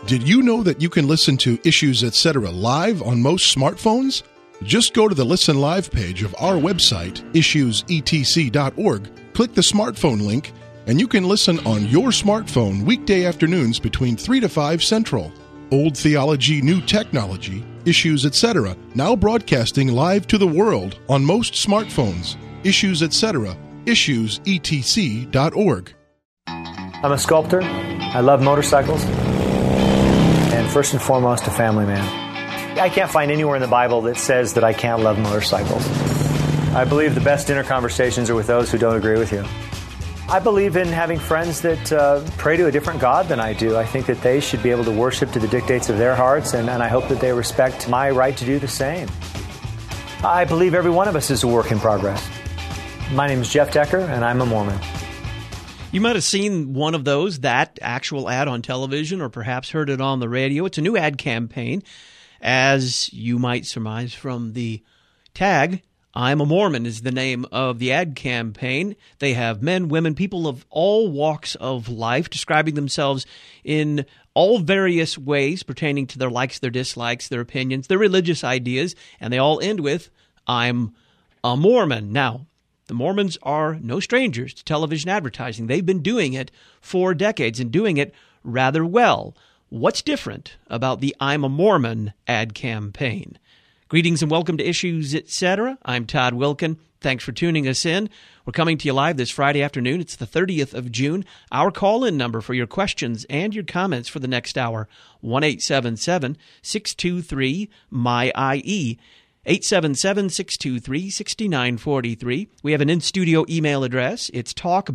Did you know that you can listen to Issues Etc. live on most smartphones? Just go to the Listen Live page of our website, issuesetc.org, click the smartphone link, and you can listen on your smartphone weekday afternoons between 3 to 5 Central. Old theology, new technology, Issues Etc. now broadcasting live to the world on most smartphones. Issues Etc. issuesetc.org. I'm a sculptor. I love motorcycles. And first and foremost, a family man. I can't find anywhere in the Bible that says that I can't love motorcycles. I believe the best dinner conversations are with those who don't agree with you. I believe in having friends that pray to a different God than I do. I think that they should be able to worship to the dictates of their hearts, and I hope that they respect my right to do the same. I believe every one of us is a work in progress. My name is Jeff Decker, and I'm a Mormon. You might have seen one of those, that actual ad on television, or perhaps heard it on the radio. It's a new ad campaign, as you might surmise from the tag. I'm a Mormon is the name of the ad campaign. They have men, women, people of all walks of life describing themselves in all various ways pertaining to their likes, their dislikes, their opinions, their religious ideas, and they all end with, I'm a Mormon. Now, the Mormons are no strangers to television advertising. They've been doing it for decades and doing it rather well. What's different about the I'm a Mormon ad campaign? Greetings and welcome to Issues Etc. I'm Todd Wilkin. Thanks for tuning us in. We're coming to you live this Friday afternoon. It's the 30th of June. Our call-in number for your questions and your comments for the next hour, 1-877-623-MY-IE. 877-623-6943. We have an in-studio email address. It's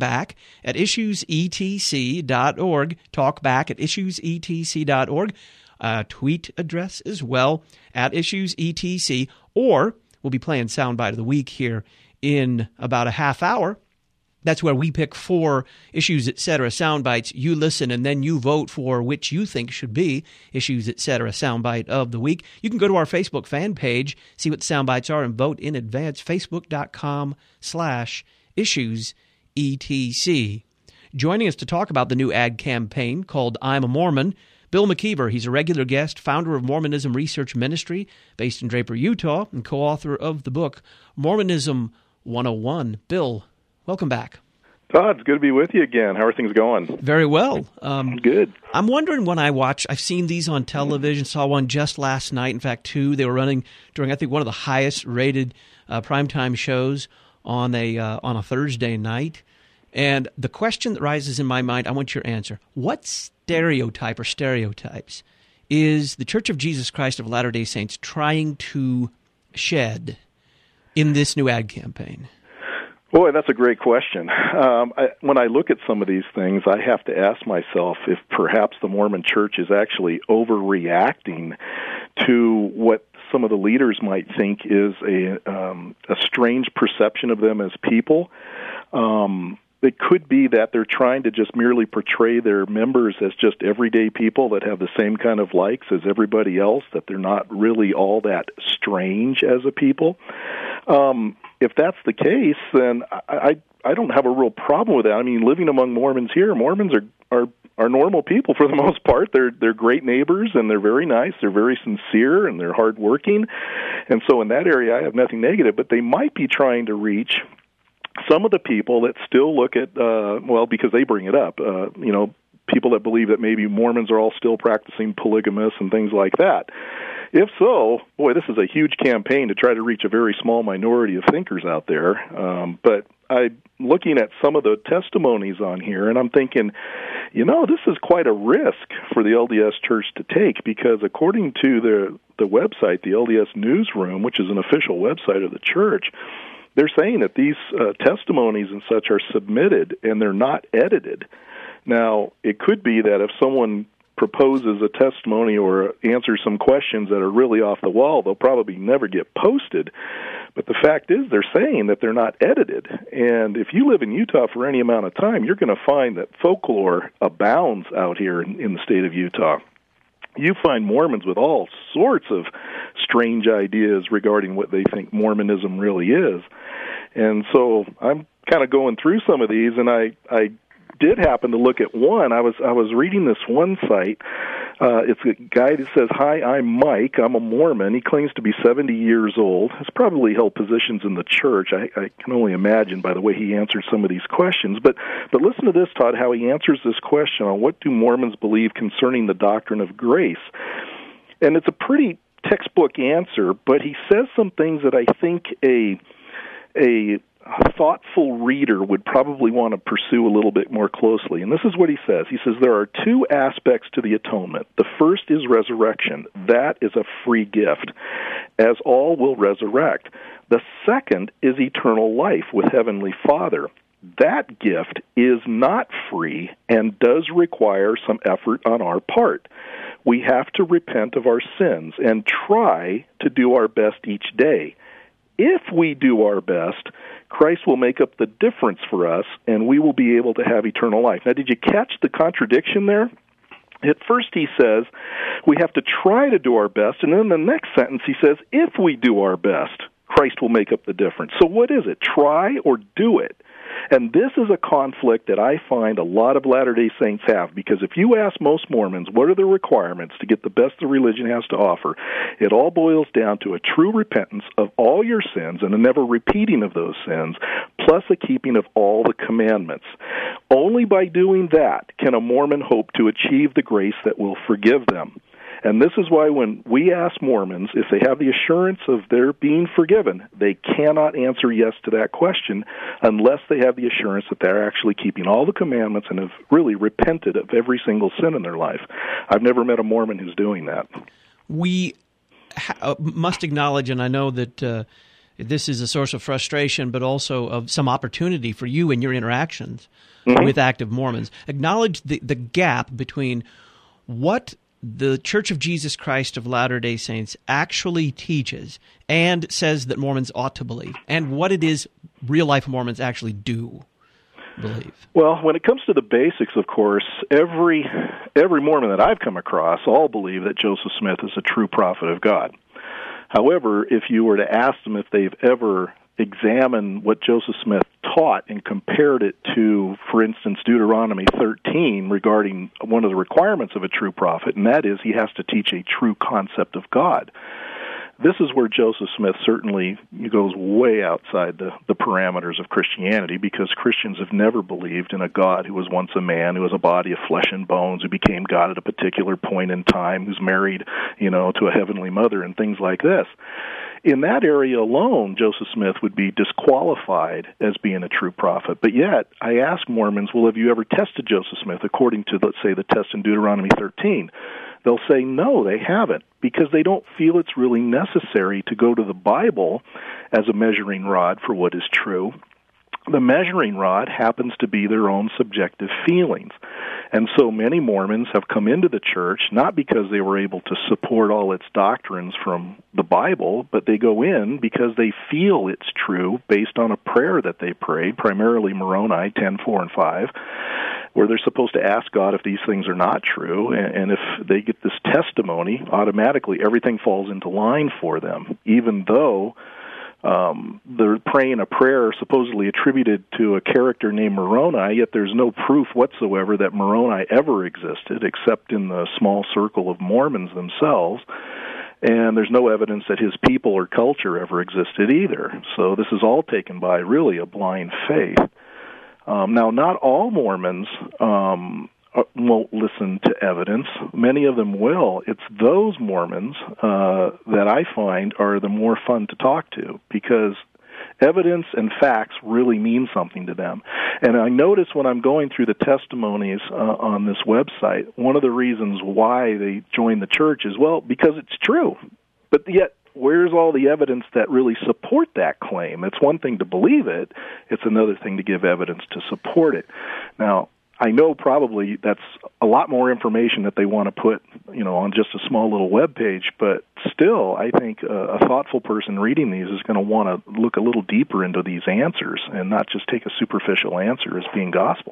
talkback@issuesetc.org. Talkback@issuesetc.org. Tweet address as well, @issuesetc. Or we'll be playing Soundbite of the Week here in about a half hour. That's where we pick 4 Issues Etc. soundbites. You listen, and then you vote for which you think should be Issues Etc. soundbite of the week. You can go to our Facebook fan page, see what the soundbites are, and vote in advance. Facebook.com/issuesetc. Joining us to talk about the new ad campaign called I'm a Mormon, Bill McKeever. He's a regular guest, founder of Mormonism Research Ministry, based in Draper, Utah, and co-author of the book Mormonism 101. Bill, welcome back. Todd, it's good to be with you again. How are things going? Very well. Good. I'm wondering when I've seen these on television, saw one just last night, in fact, 2. They were running during, I think, one of the highest rated primetime shows on a Thursday night. And the question that rises in my mind, I want your answer. What stereotype or stereotypes is the Church of Jesus Christ of Latter-day Saints trying to shed in this new ad campaign? Boy, that's a great question. When I look at some of these things, I have to ask myself if perhaps the Mormon Church is actually overreacting to what some of the leaders might think is a strange perception of them as people. It could be that they're trying to just merely portray their members as just everyday people that have the same kind of likes as everybody else, that they're not really all that strange as a people. If that's the case, then I don't have a real problem with that. I mean, living among Mormons here, Mormons are normal people for the most part. They're great neighbors, and they're very nice. They're very sincere, and they're hardworking. And so in that area, I have nothing negative. But they might be trying to reach some of the people that still look at, because they bring it up, people that believe that maybe Mormons are all still practicing polygamous and things like that. If so, boy, this is a huge campaign to try to reach a very small minority of thinkers out there. But I'm looking at some of the testimonies on here, and I'm thinking, this is quite a risk for the LDS Church to take, because according to the website, the LDS Newsroom, which is an official website of the church, they're saying that these testimonies and such are submitted and they're not edited. Now, it could be that if someone proposes a testimony or answers some questions that are really off the wall, they'll probably never get posted. But the fact is, they're saying that they're not edited. And if you live in Utah for any amount of time, you're going to find that folklore abounds out here in the state of Utah. You find Mormons with all sorts of strange ideas regarding what they think Mormonism really is. And so I'm kind of going through some of these, and I did happen to look at one. I was reading this one site It's a guy that says, "Hi, I'm Mike. I'm a Mormon." He claims to be 70 years old. Has probably held positions in the church. I can only imagine by the way he answered some of these questions. But listen to this, Todd, how he answers this question on what do Mormons believe concerning the doctrine of grace. And it's a pretty textbook answer, but he says some things that I think a thoughtful reader would probably want to pursue a little bit more closely. And this is what he says. He says there are two aspects to the atonement. The first is resurrection. That is a free gift, as all will resurrect. The second is eternal life with Heavenly Father. That gift is not free and does require some effort on our part. We have to repent of our sins and try to do our best each day. If we do our best, Christ will make up the difference for us, and we will be able to have eternal life. Now, did you catch the contradiction there? At first he says, we have to try to do our best, and then in the next sentence he says, if we do our best, Christ will make up the difference. So what is it? Try or do it? And this is a conflict that I find a lot of Latter-day Saints have, because if you ask most Mormons what are the requirements to get the best the religion has to offer, it all boils down to a true repentance of all your sins and a never repeating of those sins, plus a keeping of all the commandments. Only by doing that can a Mormon hope to achieve the grace that will forgive them. And this is why when we ask Mormons if they have the assurance of their being forgiven, they cannot answer yes to that question unless they have the assurance that they're actually keeping all the commandments and have really repented of every single sin in their life. I've never met a Mormon who's doing that. We must acknowledge, and I know that this is a source of frustration, but also of some opportunity for you in your interactions with active Mormons. Acknowledge the gap between what the Church of Jesus Christ of Latter-day Saints actually teaches and says that Mormons ought to believe, and what it is real-life Mormons actually do believe. Well, when it comes to the basics, of course, every Mormon that I've come across all believe that Joseph Smith is a true prophet of God. However, if you were to ask them if they've ever examined what Joseph Smith taught and compared it to, for instance, Deuteronomy 13 regarding one of the requirements of a true prophet, and that is he has to teach a true concept of God. This is where Joseph Smith certainly goes way outside the parameters of Christianity, because Christians have never believed in a God who was once a man, who was a body of flesh and bones, who became God at a particular point in time, who's married, to a heavenly mother and things like this. In that area alone, Joseph Smith would be disqualified as being a true prophet. But yet, I ask Mormons, well, have you ever tested Joseph Smith according to, let's say, the test in Deuteronomy 13? They'll say, no, they haven't, because they don't feel it's really necessary to go to the Bible as a measuring rod for what is true. The measuring rod happens to be their own subjective feelings. And so many Mormons have come into the church not because they were able to support all its doctrines from the Bible, but they go in because they feel it's true based on a prayer that they prayed, primarily Moroni 10:4 and 5, where they're supposed to ask God if these things are not true, and if they get this testimony, automatically everything falls into line for them, even though they're praying a prayer supposedly attributed to a character named Moroni, yet there's no proof whatsoever that Moroni ever existed, except in the small circle of Mormons themselves. And there's no evidence that his people or culture ever existed either. So this is all taken by really a blind faith. Now, not all Mormons won't listen to evidence. Many of them will. It's those Mormons that I find are the more fun to talk to, because evidence and facts really mean something to them. And I notice when I'm going through the testimonies on this website, one of the reasons why they join the church is, well, because it's true. But yet, where's all the evidence that really support that claim? It's one thing to believe it. It's another thing to give evidence to support it. Now, I know probably that's a lot more information that they want to put, on just a small little web page, but still, I think a thoughtful person reading these is going to want to look a little deeper into these answers and not just take a superficial answer as being gospel.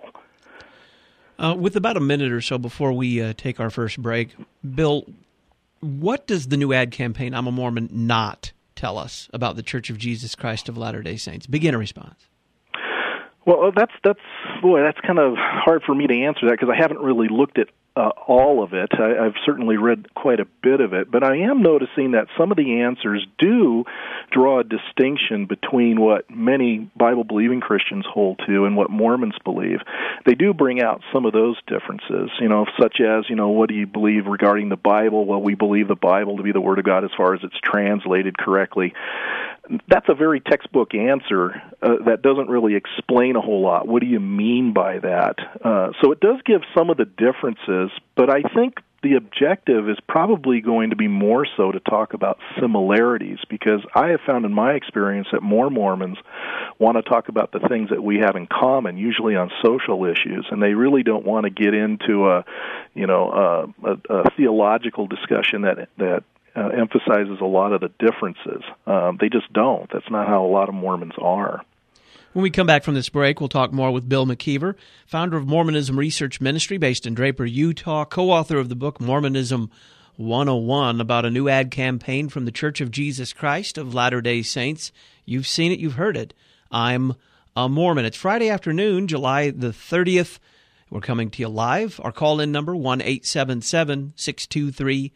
With about a minute or so before we take our first break, Bill, what does the new ad campaign, I'm a Mormon, not tell us about the Church of Jesus Christ of Latter-day Saints? Begin a response. Well, that's kind of hard for me to answer that, because I haven't really looked at all of it. I've certainly read quite a bit of it, but I am noticing that some of the answers do draw a distinction between what many Bible-believing Christians hold to and what Mormons believe. They do bring out some of those differences, such as, what do you believe regarding the Bible? Well, we believe the Bible to be the Word of God as far as it's translated correctly. That's a very textbook answer that doesn't really explain a whole lot. What do you mean by that? So it does give some of the differences, but I think the objective is probably going to be more so to talk about similarities, because I have found in my experience that more Mormons want to talk about the things that we have in common, usually on social issues, and they really don't want to get into a theological discussion that emphasizes a lot of the differences. They just don't. That's not how a lot of Mormons are. When we come back from this break, we'll talk more with Bill McKeever, founder of Mormonism Research Ministry based in Draper, Utah, co-author of the book Mormonism 101, about a new ad campaign from the Church of Jesus Christ of Latter-day Saints. You've seen it, you've heard it. I'm a Mormon. It's Friday afternoon, July the 30th. We're coming to you live. Our call-in number, 1-877-623-6943,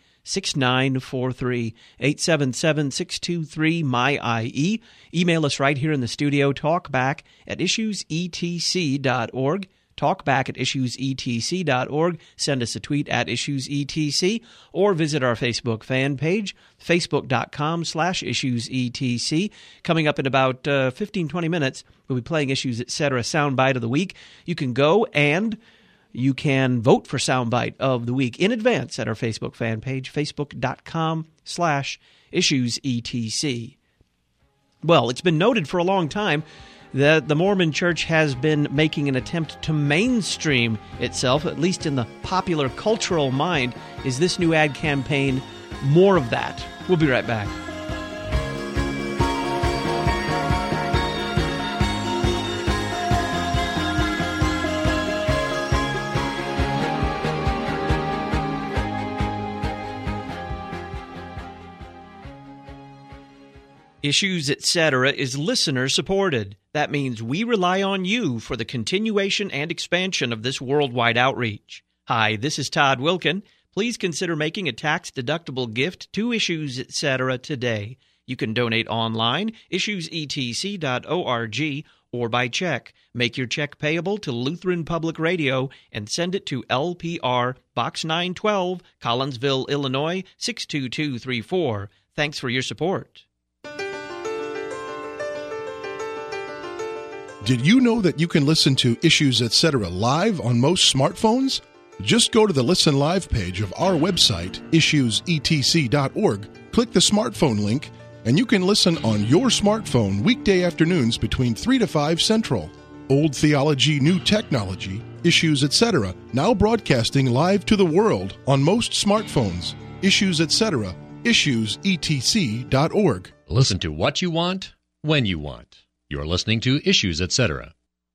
877-623-MY-IE. Email us right here in the studio, talkback@issuesetc.org, talkback@issuesetc.org. Send us a tweet at issuesetc, or visit our Facebook fan page, facebook.com/issuesetc. Coming up in about 15-20 minutes, we'll be playing Issues Etc. Soundbite of the Week. You can go and you can vote for Soundbite of the Week in advance at our Facebook fan page, facebook.com/issuesetc. Well, it's been noted for a long time that the Mormon Church has been making an attempt to mainstream itself, at least in the popular cultural mind. Is this new ad campaign more of that? We'll be right back. Issues Etc. is listener-supported. That means we rely on you for the continuation and expansion of this worldwide outreach. Hi, this is Todd Wilkin. Please consider making a tax-deductible gift to Issues Etc. today. You can donate online, issuesetc.org, or by check. Make your check payable to Lutheran Public Radio and send it to LPR Box 912, Collinsville, Illinois, 62234. Thanks for your support. Did you know that you can listen to Issues Etc. live on most smartphones? Just go to the Listen Live page of our website, issuesetc.org, click the smartphone link, and you can listen on your smartphone weekday afternoons between 3 to 5 Central. Old theology, new technology, Issues Etc. now broadcasting live to the world on most smartphones. Issues Etc. issuesetc.org. Listen to what you want, when you want. You're listening to Issues Etc.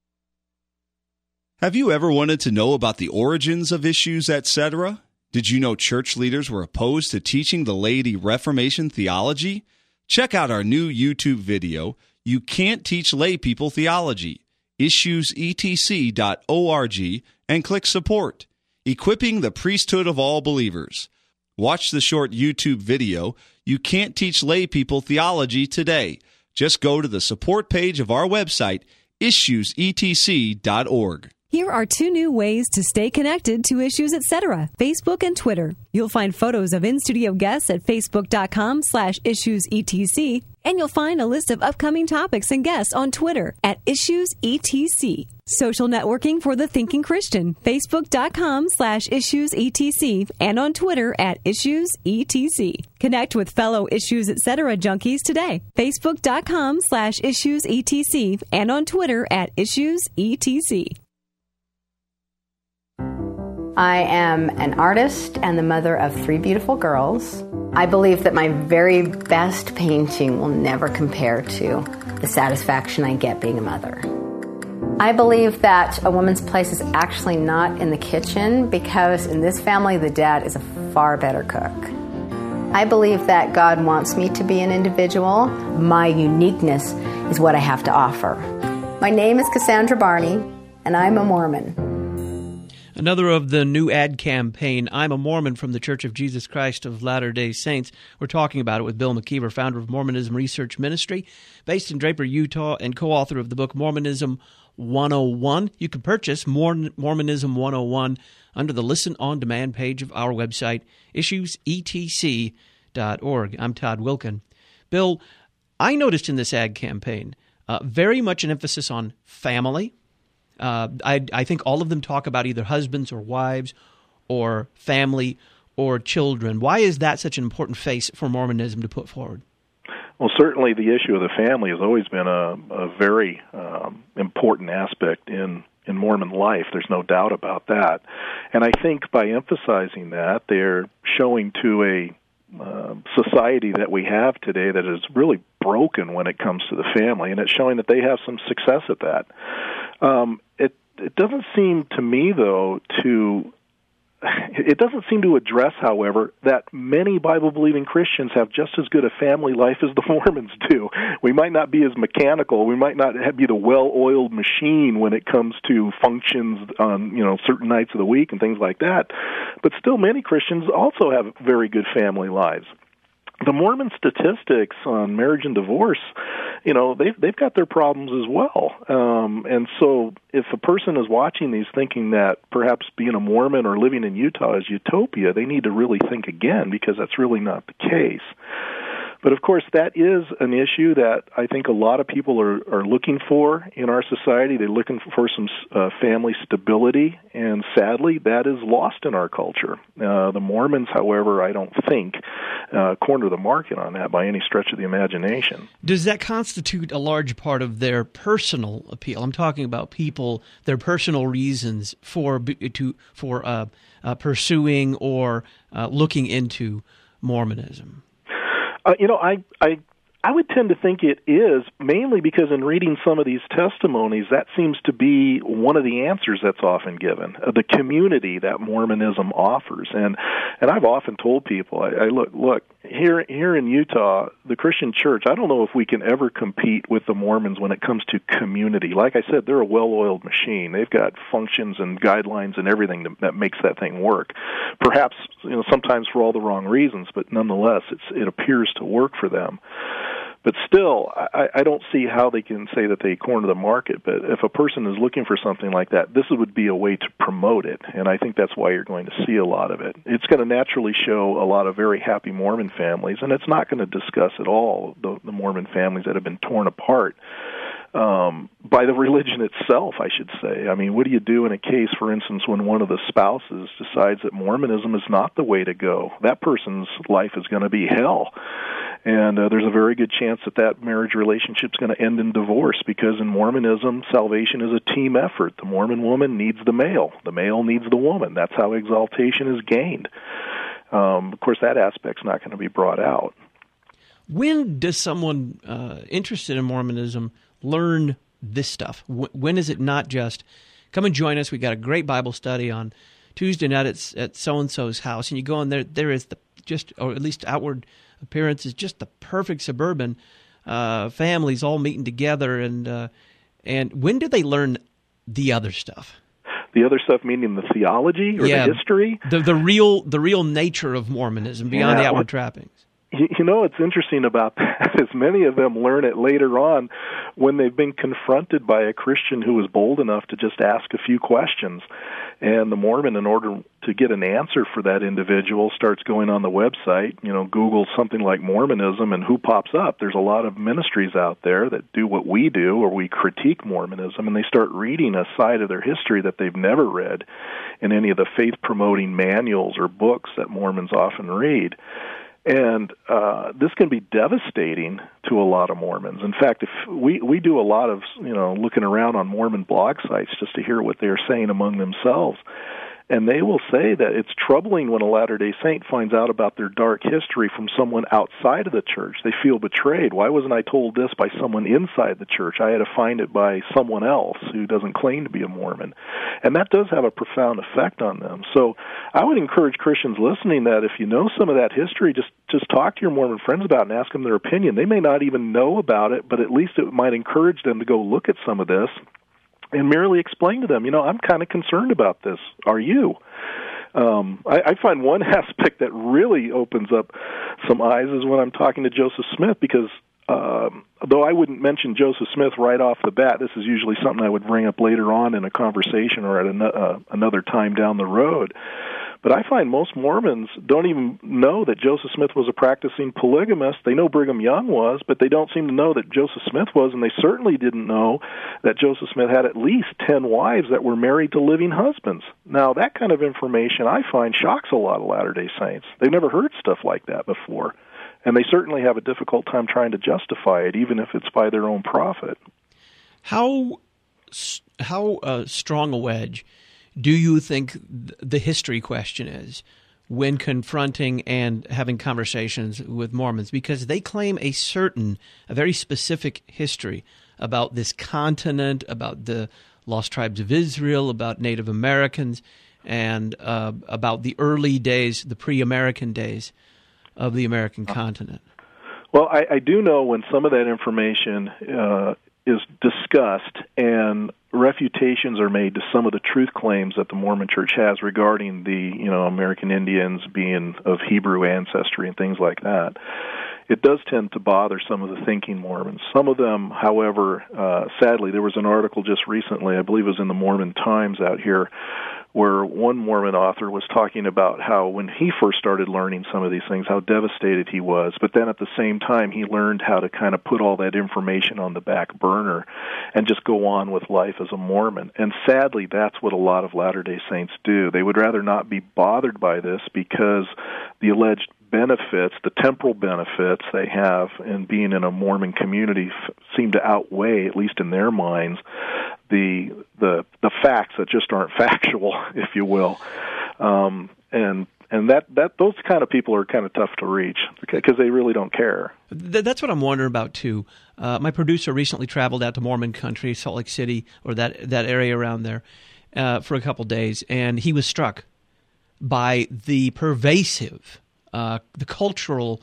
Have you ever wanted to know about the origins of Issues Etc.? Did you know church leaders were opposed to teaching the laity Reformation theology? Check out our new YouTube video, You Can't Teach Lay People Theology, issuesetc.org, and click Support, Equipping the Priesthood of All Believers. Watch the short YouTube video, You Can't Teach Lay People Theology, today. Just go to the support page of our website, issuesetc.org. Here are 2 new ways to stay connected to Issues Etc., Facebook and Twitter. You'll find photos of in-studio guests at facebook.com/issuesetc, and you'll find a list of upcoming topics and guests on Twitter at issuesetc. Social networking for the thinking Christian, facebook.com/issuesetc, and on Twitter at issuesetc. Connect with fellow Issues Etc. junkies today, facebook.com/issuesetc, and on Twitter at issuesetc. I am an artist and the mother of 3 beautiful girls. I believe that my very best painting will never compare to the satisfaction I get being a mother. I believe that a woman's place is actually not in the kitchen, because in this family, the dad is a far better cook. I believe that God wants me to be an individual. My uniqueness is what I have to offer. My name is Cassandra Barney, and I'm a Mormon. Another of the new ad campaign, I'm a Mormon from the Church of Jesus Christ of Latter-day Saints. We're talking about it with Bill McKeever, founder of Mormonism Research Ministry, based in Draper, Utah, and co-author of the book Mormonism 101. You can purchase Mormonism 101 under the Listen On Demand page of our website, issuesetc.org. I'm Todd Wilkin. Bill, I noticed in this ad campaign very much an emphasis on family. I think all of them talk about either husbands or wives or family or children. Why is that such an important face for Mormonism to put forward? Well, certainly the issue of the family has always been a very important aspect in Mormon life. There's no doubt about that. And I think by emphasizing that, they're showing to a society that we have today that is really broken when it comes to the family, and it's showing that they have some success at that. It doesn't seem to me, though, it doesn't seem to address, however, that many Bible-believing Christians have just as good a family life as the Mormons do. We might not be as mechanical. We might not be the well-oiled machine when it comes to functions on certain nights of the week and things like that. But still, many Christians also have very good family lives. The Mormon statistics on marriage and divorce, they've got their problems as well. And so if a person is watching these thinking that perhaps being a Mormon or living in Utah is utopia, they need to really think again, because that's really not the case. But, of course, that is an issue that I think a lot of people are looking for in our society. They're looking for some family stability, and sadly, that is lost in our culture. The Mormons, however, I don't think corner the market on that by any stretch of the imagination. Does that constitute a large part of their personal appeal? I'm talking about people, their personal reasons for pursuing or looking into Mormonism. I would tend to think it is, mainly because in reading some of these testimonies, that seems to be one of the answers that's often given, the community that Mormonism offers. And I've often told people, look, here in Utah, the Christian church, I don't know if we can ever compete with the Mormons when it comes to community. Like I said, they're a well-oiled machine. They've got functions and guidelines and everything that makes that thing work. Perhaps, sometimes for all the wrong reasons, but nonetheless, it appears to work for them. But still, I don't see how they can say that they corner the market. But if a person is looking for something like that, this would be a way to promote it. And I think that's why you're going to see a lot of it. It's going to naturally show a lot of very happy Mormon families, and it's not going to discuss at all the Mormon families that have been torn apart by the religion itself, I should say. I mean, what do you do in a case, for instance, when one of the spouses decides that Mormonism is not the way to go? That person's life is going to be hell. And there's a very good chance that marriage relationship is going to end in divorce, because in Mormonism, salvation is a team effort. The Mormon woman needs the male. The male needs the woman. That's how exaltation is gained. Of course, that aspect's not going to be brought out. When does someone interested in Mormonism learn this stuff? When is it not just, come and join us, we got a great Bible study on Tuesday night at so-and-so's house, and you go in there is or at least outward appearance is just the perfect suburban families all meeting together, and when do they learn the other stuff? The other stuff meaning the theology or the history? The real nature of Mormonism beyond the outward trappings. What's interesting about that is many of them learn it later on when they've been confronted by a Christian who was bold enough to just ask a few questions. And the Mormon, in order to get an answer for that individual, starts going on the website, Google something like Mormonism, and who pops up? There's a lot of ministries out there that do what we do, or we critique Mormonism, and they start reading a side of their history that they've never read in any of the faith-promoting manuals or books that Mormons often read. And this can be devastating to a lot of Mormons. In fact, if we do a lot of looking around on Mormon blog sites just to hear what they're saying among themselves. And they will say that it's troubling when a Latter-day Saint finds out about their dark history from someone outside of the church. They feel betrayed. Why wasn't I told this by someone inside the church? I had to find it by someone else who doesn't claim to be a Mormon. And that does have a profound effect on them. So I would encourage Christians listening that if you know some of that history, just talk to your Mormon friends about it and ask them their opinion. They may not even know about it, but at least it might encourage them to go look at some of this and merely explain to them, I'm kind of concerned about this. Are you? I find one aspect that really opens up some eyes is when I'm talking to Joseph Smith, because though I wouldn't mention Joseph Smith right off the bat, this is usually something I would bring up later on in a conversation or at another time down the road. But I find most Mormons don't even know that Joseph Smith was a practicing polygamist. They know Brigham Young was, but they don't seem to know that Joseph Smith was, and they certainly didn't know that Joseph Smith had at least 10 wives that were married to living husbands. Now, that kind of information, I find, shocks a lot of Latter-day Saints. They've never heard stuff like that before, and they certainly have a difficult time trying to justify it, even if it's by their own profit. How strong a wedge do you think the history question is when confronting and having conversations with Mormons? Because they claim a very specific history about this continent, about the lost tribes of Israel, about Native Americans, and about the early days, the pre-American days of the American continent. Well, I do know when some of that information is discussed and refutations are made to some of the truth claims that the Mormon Church has regarding the American Indians being of Hebrew ancestry and things like that. It does tend to bother some of the thinking Mormons. Some of them, however, sadly, there was an article just recently, I believe it was in the Mormon Times out here, where one Mormon author was talking about how when he first started learning some of these things, how devastated he was, but then at the same time he learned how to kind of put all that information on the back burner and just go on with life as a Mormon. And sadly, that's what a lot of Latter-day Saints do. They would rather not be bothered by this because the alleged benefits, the temporal benefits they have in being in a Mormon community seem to outweigh, at least in their minds, the facts that just aren't factual, if you will, and that those kind of people are kind of tough to reach because they really don't care. That's what I'm wondering about too. My producer recently traveled out to Mormon country, Salt Lake City, or that area around there, for a couple days, and he was struck by the pervasive, the cultural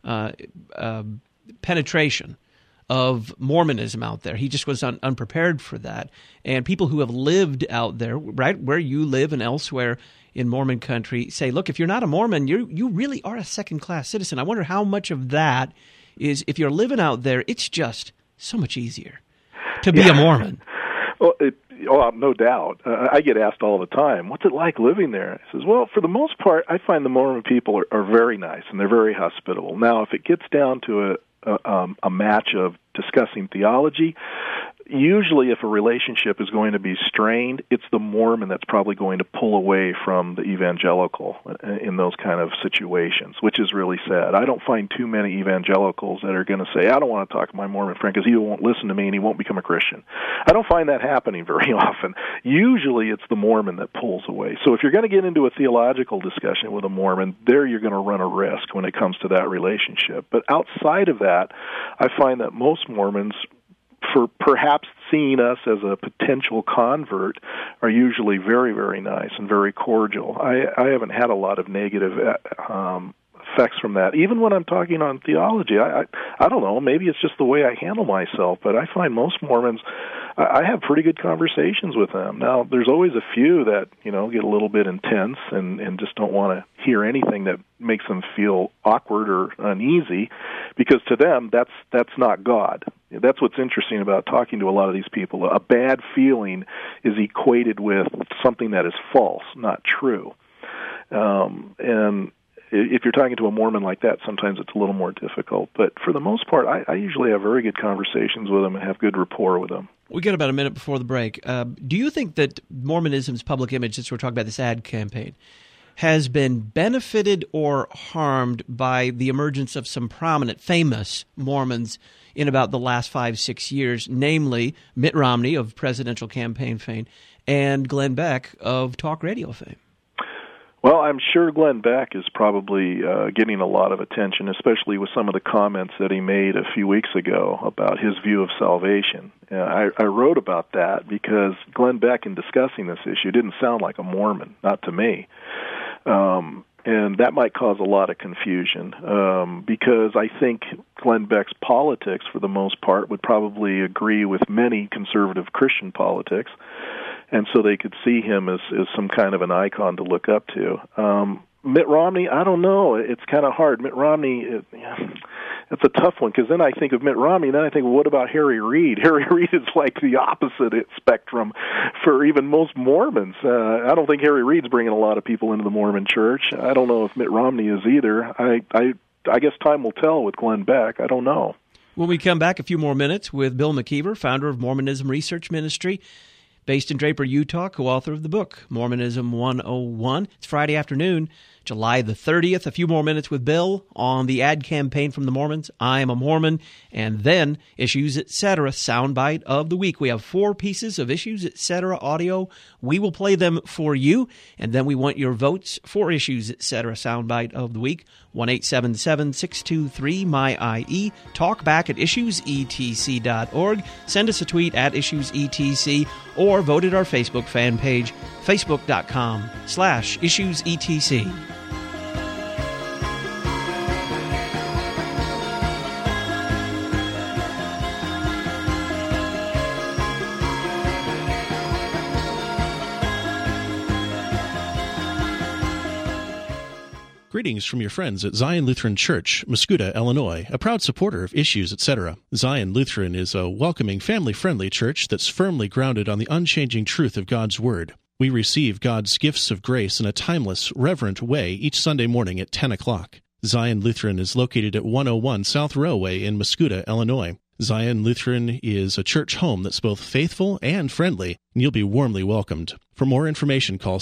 penetration of Mormonism out there. He just was unprepared for that. And people who have lived out there, right where you live and elsewhere in Mormon country, say, look, if you're not a Mormon, you really are a second-class citizen. I wonder how much of that is, if you're living out there, it's just so much easier to be a Mormon. Well, no doubt. I get asked all the time, what's it like living there? I says, well, for the most part, I find the Mormon people are very nice and they're very hospitable. Now, if it gets down to a match of discussing theology, usually if a relationship is going to be strained, it's the Mormon that's probably going to pull away from the evangelical in those kind of situations, which is really sad. I don't find too many evangelicals that are going to say, I don't want to talk to my Mormon friend because he won't listen to me and he won't become a Christian. I don't find that happening very often. Usually it's the Mormon that pulls away. So if you're going to get into a theological discussion with a Mormon, there you're going to run a risk when it comes to that relationship. But outside of that, I find that most Mormons, for perhaps seeing us as a potential convert, are usually very, very nice and very cordial. I haven't had a lot of negative effects from that. Even when I'm talking on theology, I don't know, maybe it's just the way I handle myself, but I find most Mormons, I have pretty good conversations with them. Now, there's always a few that, get a little bit intense and just don't want to hear anything that makes them feel awkward or uneasy, because to them, that's not God. That's what's interesting about talking to a lot of these people. A bad feeling is equated with something that is false, not true. And if you're talking to a Mormon like that, sometimes it's a little more difficult. But for the most part, I usually have very good conversations with them and have good rapport with them. We got about a minute before the break. Do you think that Mormonism's public image, since we're talking about this ad campaign, has been benefited or harmed by the emergence of some prominent, famous Mormons in about the last 5-6 years, namely Mitt Romney of presidential campaign fame and Glenn Beck of talk radio fame? Well, I'm sure Glenn Beck is probably getting a lot of attention, especially with some of the comments that he made a few weeks ago about his view of salvation. I wrote about that because Glenn Beck, in discussing this issue, didn't sound like a Mormon, not to me. And that might cause a lot of confusion because I think Glenn Beck's politics, for the most part, would probably agree with many conservative Christian politics, and so they could see him as some kind of an icon to look up to. Mitt Romney, I don't know. It's kind of hard. Mitt Romney, it's a tough one, because then I think of Mitt Romney, and then I think, well, what about Harry Reid? Harry Reid is like the opposite spectrum for even most Mormons. I don't think Harry Reid's bringing a lot of people into the Mormon church. I don't know if Mitt Romney is either. I guess time will tell with Glenn Beck. I don't know. When we come back, a few more minutes with Bill McKeever, founder of Mormonism Research Ministry, based in Draper, Utah, co-author of the book, Mormonism 101. It's Friday afternoon, July the 30th. A few more minutes with Bill on the ad campaign from the Mormons, I Am a Mormon, and then Issues Etc. soundbite of the week. We have 4 pieces of Issues Etc. audio. We will play them for you, and then we want your votes for Issues Etc. soundbite of the week. 1-877-623-MY-IE. Talk back at issuesetc.org. Send us a tweet at issuesetc, or vote at our Facebook fan page, facebook.com/issuesetc. Greetings from your friends at Zion Lutheran Church, Muscuda, Illinois, a proud supporter of Issues, etc. Zion Lutheran is a welcoming, family-friendly church that's firmly grounded on the unchanging truth of God's Word. We receive God's gifts of grace in a timeless, reverent way each Sunday morning at 10 o'clock. Zion Lutheran is located at 101 South Railway in Muscuda, Illinois. Zion Lutheran is a church home that's both faithful and friendly, and you'll be warmly welcomed. For more information, call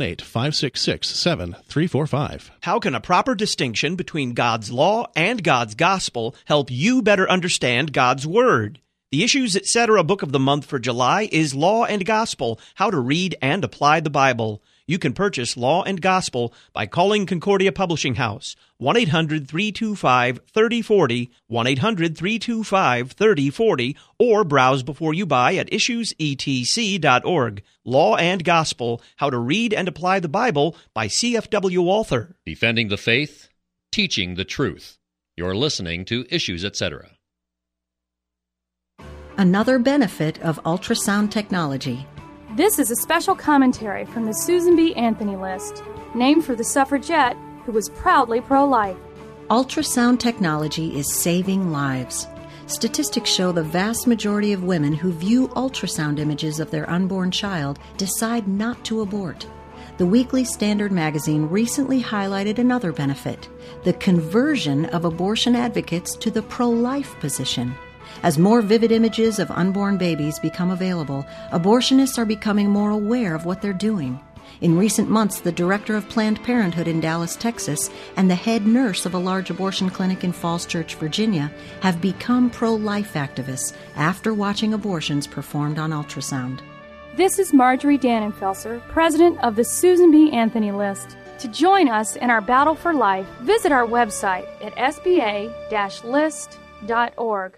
618-566-7345. How can a proper distinction between God's law and God's gospel help you better understand God's Word? The Issues Etc. book of the month for July is Law and Gospel, How to Read and Apply the Bible. You can purchase Law and Gospel by calling Concordia Publishing House, 1-800-325-3040, 1-800-325-3040, or browse before you buy at issuesetc.org. Law and Gospel, How to Read and Apply the Bible by C.F.W. Walther. Defending the faith, teaching the truth. You're listening to Issues Etc. Another benefit of ultrasound technology. This is a special commentary from the Susan B. Anthony List, named for the suffragette who was proudly pro-life. Ultrasound technology is saving lives. Statistics show the vast majority of women who view ultrasound images of their unborn child decide not to abort. The Weekly Standard magazine recently highlighted another benefit, the conversion of abortion advocates to the pro-life position. As more vivid images of unborn babies become available, abortionists are becoming more aware of what they're doing. In recent months, the director of Planned Parenthood in Dallas, Texas, and the head nurse of a large abortion clinic in Falls Church, Virginia, have become pro-life activists after watching abortions performed on ultrasound. This is Marjorie Dannenfelser, president of the Susan B. Anthony List. To join us in our battle for life, visit our website at sba-list.org.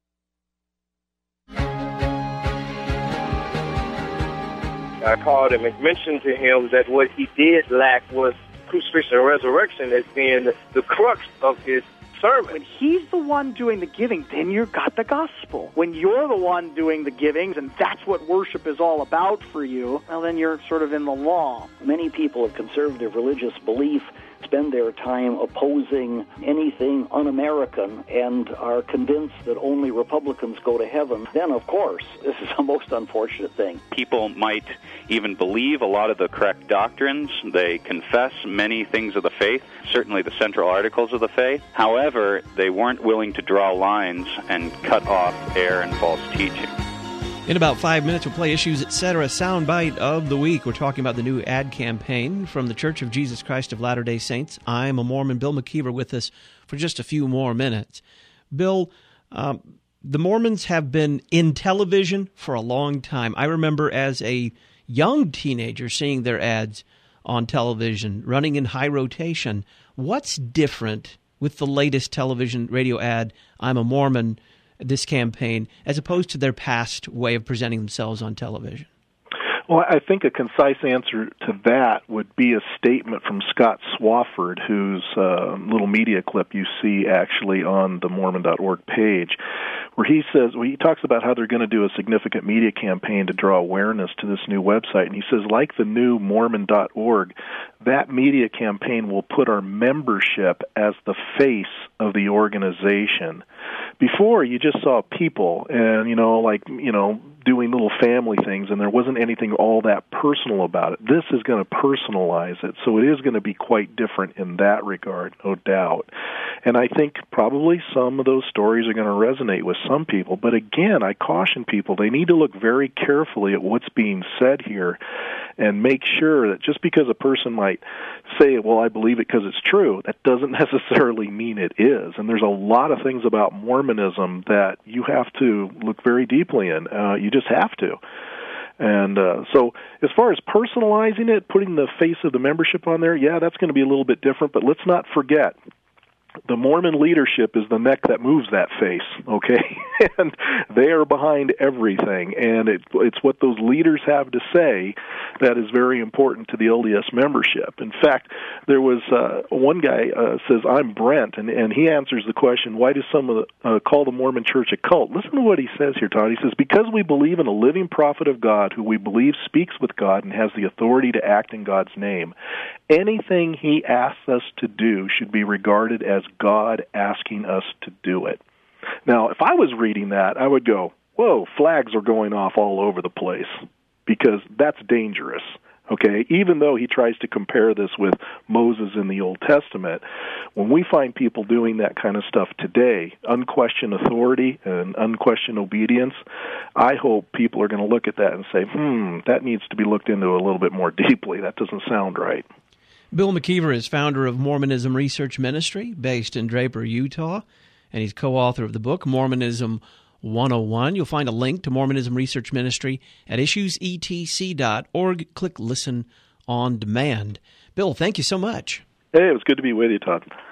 I called him and mentioned to him that what he did lack was crucifixion and resurrection as being the crux of his sermon. When he's the one doing the giving, then you've got the gospel. When you're the one doing the givings, and that's what worship is all about for you, well, then you're sort of in the law. Many people of conservative religious belief spend their time opposing anything un-American and are convinced that only Republicans go to heaven, then, of course, this is a most unfortunate thing. People might even believe a lot of the correct doctrines. They confess many things of the faith, certainly the central articles of the faith. However, they weren't willing to draw lines and cut off error and false teaching. In about 5 minutes, we'll play Issues Etc. soundbite of the week. We're talking about the new ad campaign from the Church of Jesus Christ of Latter-day Saints. I'm a Mormon. Bill McKeever with us for just a few more minutes. Bill, the Mormons have been in television for a long time. I remember as a young teenager seeing their ads on television, running in high rotation. What's different with the latest television radio ad, I'm a Mormon, this campaign, as opposed to their past way of presenting themselves on television? Well, I think a concise answer to that would be a statement from Scott Swafford, whose little media clip you see actually on the Mormon.org page, where he talks about how they're going to do a significant media campaign to draw awareness to this new website. And he says, like the new Mormon.org, that media campaign will put our membership as the face of the organization. Before, you just saw people and, doing little family things, and there wasn't anything all that personal about it. This is going to personalize it, so it is going to be quite different in that regard, no doubt. And I think probably some of those stories are going to resonate with some people. But again, I caution people, they need to look very carefully at what's being said here and make sure that just because a person might say, well, I believe it because it's true, that doesn't necessarily mean it is. And there's a lot of things about Mormonism that you have to look very deeply in. You just have to. And so as far as personalizing it, putting the face of the membership on there, yeah, that's going to be a little bit different. But let's not forget, the Mormon leadership is the neck that moves that face, okay? And they are behind everything. And it's what those leaders have to say that is very important to the LDS membership. In fact, there was one guy says, I'm Brent, and he answers the question, why do some call the Mormon Church a cult? Listen to what he says here, Todd. He says, because we believe in a living prophet of God who we believe speaks with God and has the authority to act in God's name. Anything he asks us to do should be regarded as God asking us to do it. Now, if I was reading that, I would go, whoa, flags are going off all over the place, because that's dangerous, okay? Even though he tries to compare this with Moses in the Old Testament, when we find people doing that kind of stuff today, unquestioned authority and unquestioned obedience, I hope people are going to look at that and say, that needs to be looked into a little bit more deeply. That doesn't sound right. Bill McKeever is founder of Mormonism Research Ministry, based in Draper, Utah, and he's co-author of the book Mormonism 101. You'll find a link to Mormonism Research Ministry at issuesetc.org. Click Listen on Demand. Bill, thank you so much. Hey, it was good to be with you, Todd.